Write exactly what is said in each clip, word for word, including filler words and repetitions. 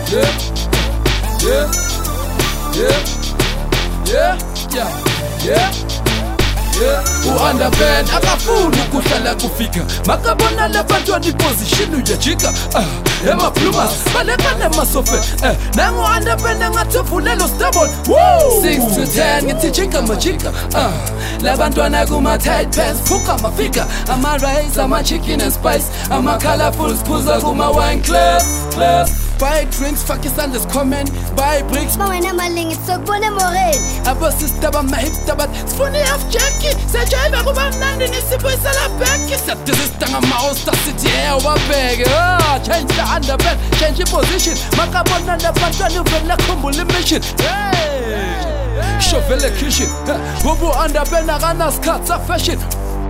yeah, yeah, yeah, yeah, yeah, yeah, yeah. U-underband akafuni ukuhlala kufika makabona labantwana iposition uyajika ah emaplumas balekane emasofe eh nangu underband ngathi uvulelo stable woo six to ten ngithi jika majika ah labantwana kuma tight pants phuka mafika ama rice ama chicken and spice ama colorful sphuza kuma wine glass glass. Buy drinks, fuck your son, just comment. Buy bricks, ma wena maling isokubone morel. Abo sister ba mahipster but sifuni half jackie. Sejive kuba mnandi nisibuyisela back. Sister ngama-Oster City air wabheke. Ah, change the underband, change your position. Makabona labantwana uvela khumbula mission. Hey, shovele kitchen. Bubu underband akanasikhathi sa fashion.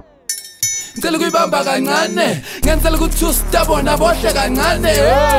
Ngicela ukuyibamba kancane ngenzela ukuthi ustabona bohle kancane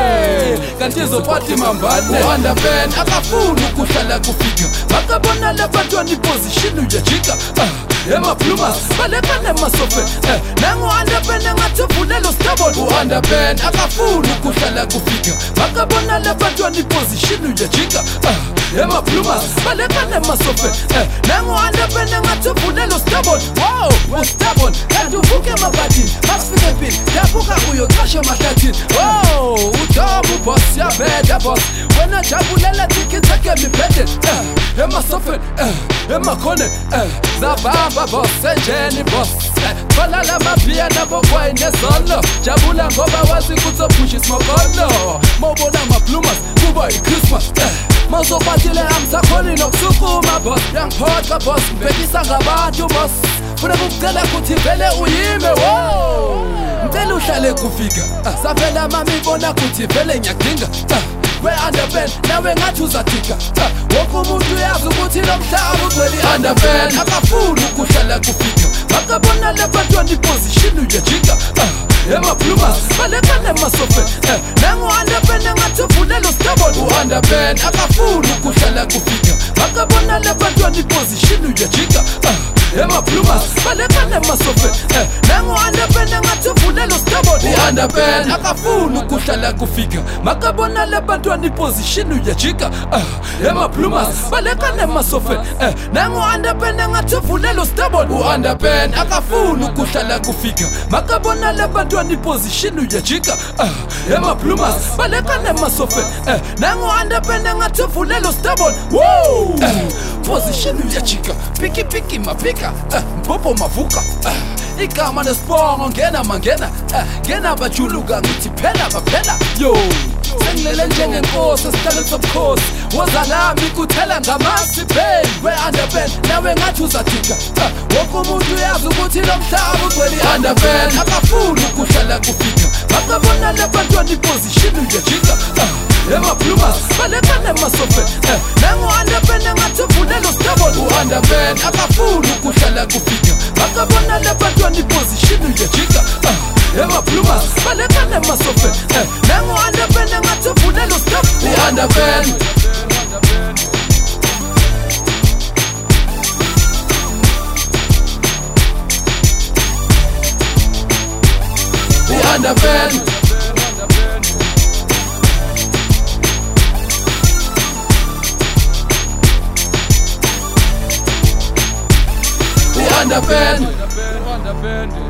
kanti izophathi mambane underband akafuni ukuhlala kufika makabona labantwana iposition uyajika emaplumas balekane emasofe nangu underband ngathi uvulelo stable u-underband akafuni ukuhlala kufika makabona labantwana iposition uyajika emaplumas balekane emasofe nangu underband ngathi uvulelo stable wow stable kanti uvuke mabadini masifike pini dabuka uyoqasha mahlathini oh udobu boss yabeda boss wena jabulela ticket ake mibhede emasofeni emakhoneni zabamba boss enjeni boss balala mabhiya nabokwayi nezolo jabula ngoba wazi ukuthi ophusha isimokono mawubona amaplumas kuba i-Christmas mawuzokwatile angisakhoni nokusukuma boss yangiphoxa boss ngibhekisa ngabantu boss funa ukucela ukuthi vele uyime wo ngicela uhlale kufika savela mama ibona ukuthi vele ngiyakudinga we-underband nawe ngathi uzathika wonke umuntu uyazi ukuthi lo mhlaba ugcwele i-underband akafuni ukuhlala kufika makabona labantwana iposition uyajika emaplumas balekane emasofe nangu underband ngathi uvulelo stable u-underband akafuni ukuhlala kufika makabona labantwana iposition uyajika emaplumas balekane emasofe nangu underband ngathi uvulelo stable u-underband akafuni ukuhlala kufika makabona labantwana iposition uyajika emaplumas balekane emasofe nangu underband ngathi uvulelo stable u-underband akafuni ukuhlala kufika makabona labantwana iposition uyajika emaplumas balekane emasofe nangu underband ngathi uvulelo stable woo position uyajika piki piki mapika mpopo mavuka igama nesibongo ngena mangena ngena bajuluka ngithi phela baphela yo sengilele njengenkosi esitalents of course woza nami kuthela ngamasi bang we-underband nawe ngathi uzathika wonke umuntu uyazi ukuthi lo mhlaba ugcwele i-underband akafuni ukuhlala kufika makabona labantwana iposition uyajika emaplumas balekane emasofe nangu underband ngathi uvulelo stable u-underband akafuni ukuhlala kufika makabona labantwana iposition uyajika emaplumas balekane emasofe nangu underband ngathi uvulelo stable u-underband u-underband underband, underband.